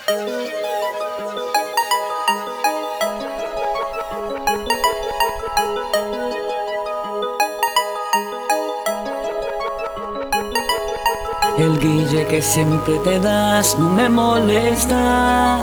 El guille que siempre te das no me molesta.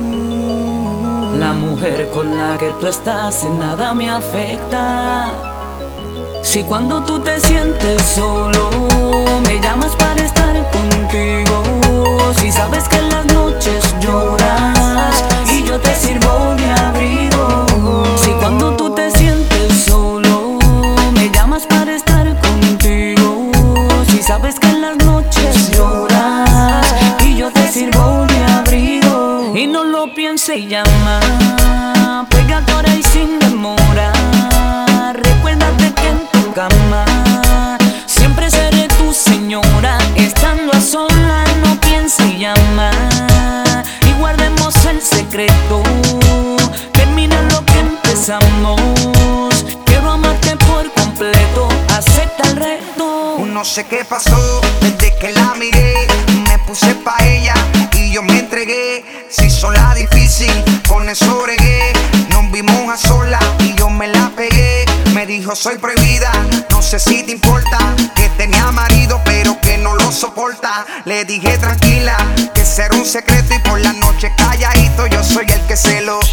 La mujer con la que tú estás en nada me afecta. Si cuando tú te sientes solo me llamas para estar contigo, si sabes que en las noches lloras y yo te sirvo de abrigo. Si cuando tú te sientes solo me llamas para estar contigo, si sabes que en las noches lloras y yo te sirvo de abrigo. Y no lo pienses y llama, pégate ahora y sin demora. Recuérdate que en tu cama siempre seré tu señora. Estando a solas no pienses y llama, y guardemos el secreto. Termina lo que empezamos. Quiero amarte por completo, acepta el reto. No sé qué pasó desde que la miré, me puse pa' ella y yo me entregué. Se hizo la difícil, con eso bregué. Nos vimos a solas y yo me la pegué. Me dijo soy prohibida, no sé si te importa, que tenía marido pero que no lo soporta. Le dije tranquila, que será un secreto y por la noche calladito yo soy el que se lo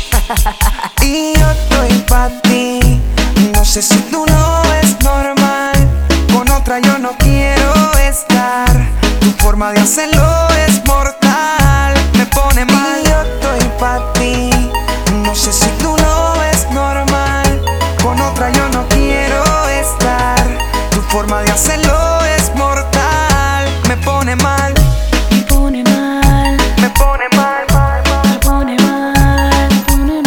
y yo estoy pa' ti, no sé si tú lo ves normal. Con otra yo no quiero estar, tu forma de hacerlo es mortal, me pone mal. Y yo estoy pa' ti, no sé si tú lo ves normal. Con otra yo no quiero estar, tu forma de hacerlo es mortal, me pone mal. Me pone mal, Me pone mal, mal, mal. me pone mal, me pone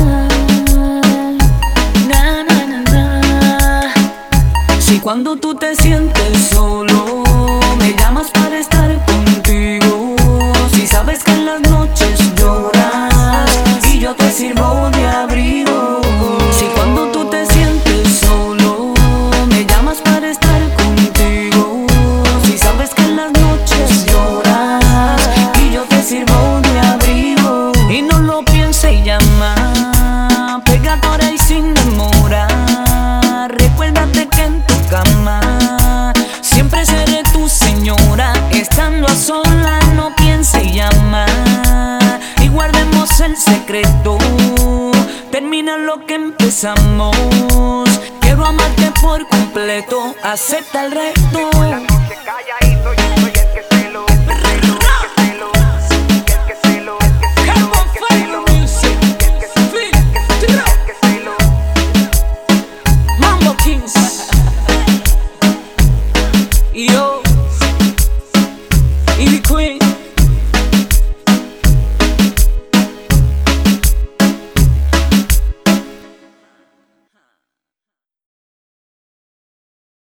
mal. Na, na, na, na. Si cuando tú te sientes solo me llamas para estar contigo, si sabes que en las noches lloras y yo te sirvo de abrigo. Si cuando tú te sientes solo me llamas para estar contigo, si sabes que en las noches lloras y yo te sirvo de abrigo. Y no lo pienses y llama, pégate ahora y sin demora. Recuérdate que en tu cama siempre seré tu señora. Estando a solas no pienses y llama, y guardemos el secreto. Termina lo que empezamos. Quiero amarte por completo, acepta el reto. La noche calladito yo soy el que se lo, el que se lo, el que se lo, el que se lo, el que se lo, el que se lo, el que se lo. Mambo Kings. Yo.